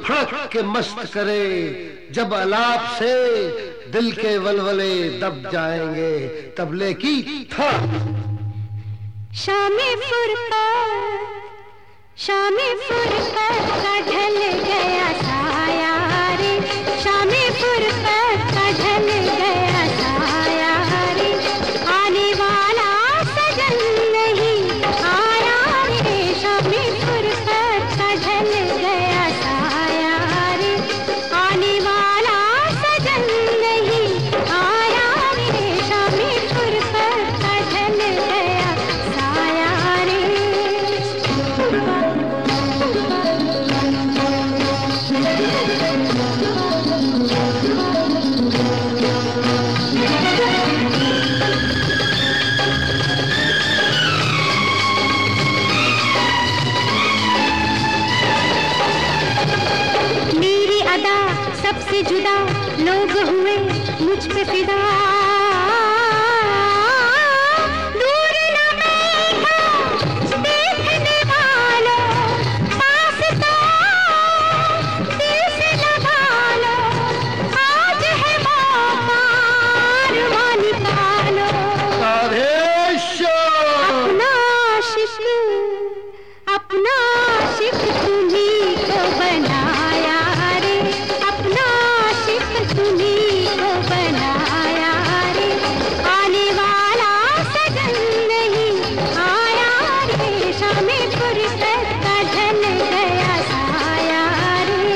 खड़क के मस्त करे, जब अलाप से दिल के वलवले दब जाएंगे, तबले की था। शामे फुरकत का ढल गया साया रे, शामे फुरकत का ढल गया साया रे, आने वाला सजन नहीं आया रे, शामे फुरकत का ढल गया साया रे, आने वाला सजन नहीं आया रे, शामे फुरकत का ढल गया साया रे। मेरी अदा सबसे जुदा, लोग हुए मुझ पे फिदा, दूर न बैठो देखने वालों, पास तो दिल से लगा लो, आज है मौका अरमां निकालो। अपना आशिक तुम्ही को बनाया रे, अपना आशिक तुम्ही को बनाया रे, आने वाला सजन नहीं आया रे, शामे फुरसत का ढल गया साया रे।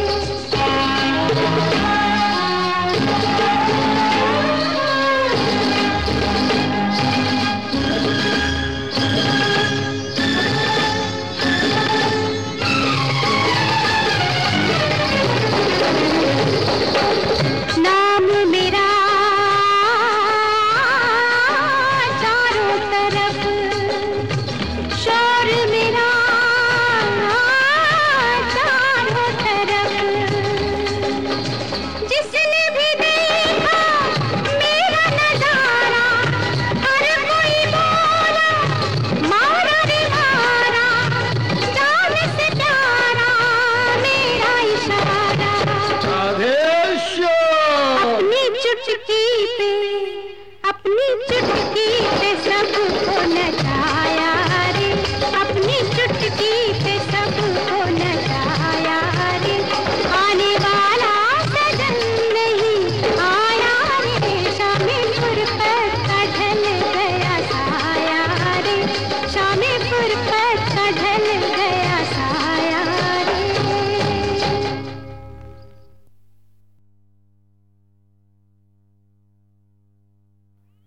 नाम मेरा चारों तरफ, शोर मेरा चारों तरफ, जिसने भी देखा मेरा नजारा, हर कोई बोला मारा रे मारा, जान से प्यारा मेरा इशारा, अपनी चुटकी पे